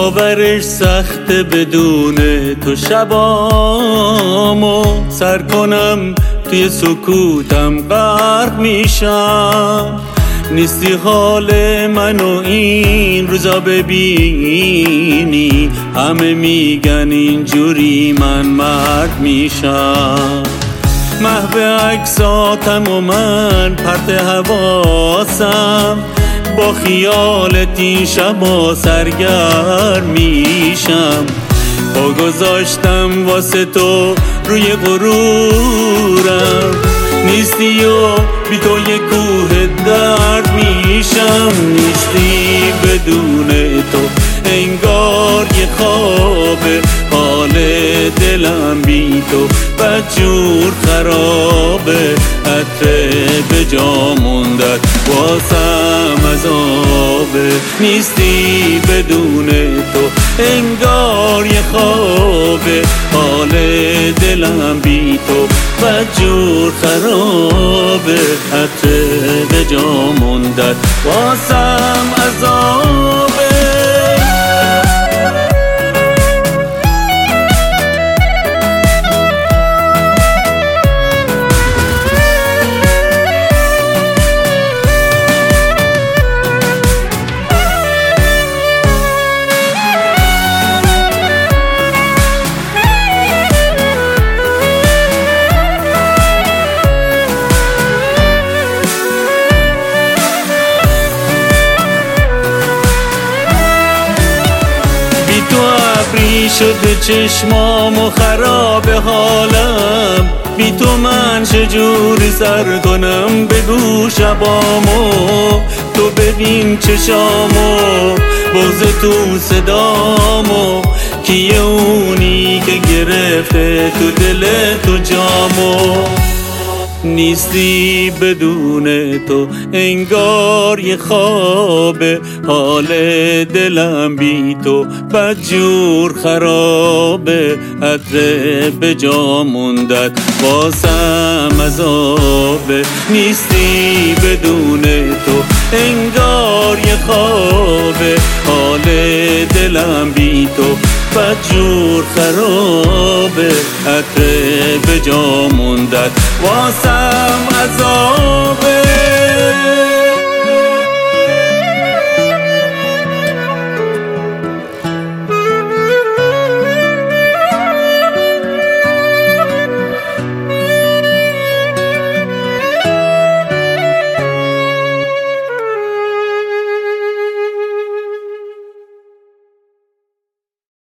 باورش سخته بدون تو شبامو سر کنم توی سکوتم غرق میشم. نیستی حال منو این روزا ببینی، همه میگن اینجوری من مرد میشم. محو عکساتم و من پرت حواسم، با خیالت این شبا سرگرم میشم. پا گذاشتم واسه تو روی غرورم، نیستی و بی تو یه کوه درد میشم. نیستی بدون تو انگار یه خوابه، حال دلم بی تو بدجور خرابه. عطر به جا موندت واسم عذابه. نیستی بدون تو انگار یه خوابه، حال دلم بی تو بدجور خرابه. عطر به جا موندت واسم عذابه. شده چشمام و خراب حالم، بی تو من چجوری سر کنم؟ بگو شبامو تو ببین چشامو، باز تو صدامو، کیه اونی که گرفته تو دل تو جامو؟ نیستی بدون تو انگار یه خوابه، حال دلم بی تو بدجور خرابه. عطر به جا موندت واسم عذابه. نیستی بدون تو انگار یه خوابه، حال دلم بی تو بدجور خرابه. عطر به جا موندت واسم عذابه.